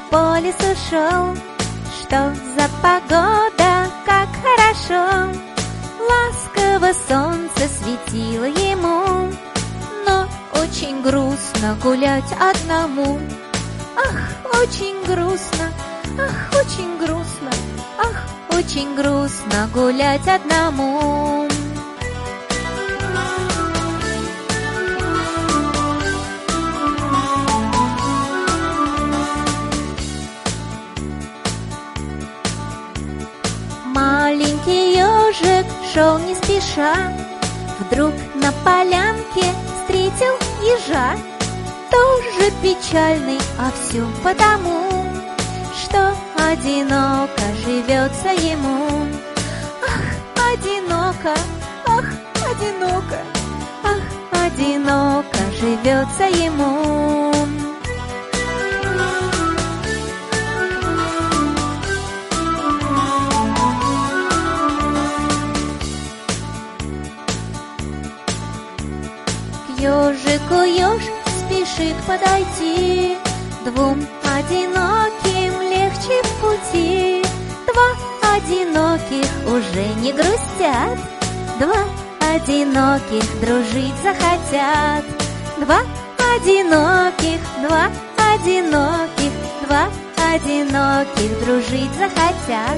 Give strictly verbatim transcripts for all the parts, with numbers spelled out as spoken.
по лесу шел. Что за погода, как хорошо! Ласково солнце светило ему, но очень грустно гулять одному. Ах, очень грустно, ах, очень грустно, ах, очень грустно гулять одному. Маленький ежик шел не спеша, вдруг на полянке встретил ежа. Тоже печальный, а все потому, что одиноко живется ему. Ах, одиноко, ах, одиноко, ах, одиноко живется ему. К ежику еж спешит подойти, двум одиноким легче в пути. Два одиноких уже не грустят, два одиноких дружить захотят. Два одиноких, два одиноких, два одиноких дружить захотят.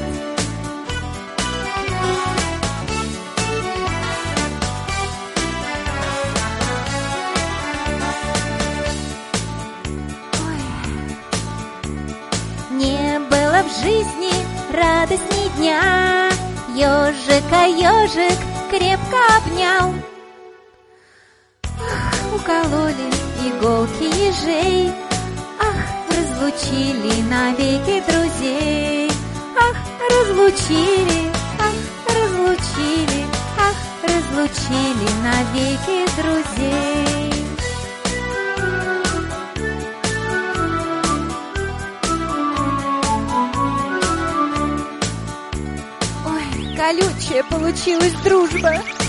Не было в жизни радостней дня, ежика ежик крепко обнял. Ах, укололи иголки ежей, ах, разлучили навеки друзей. Ах, разлучили, ах, разлучили, ах, разлучили навеки друзей. Колючая получилась дружба.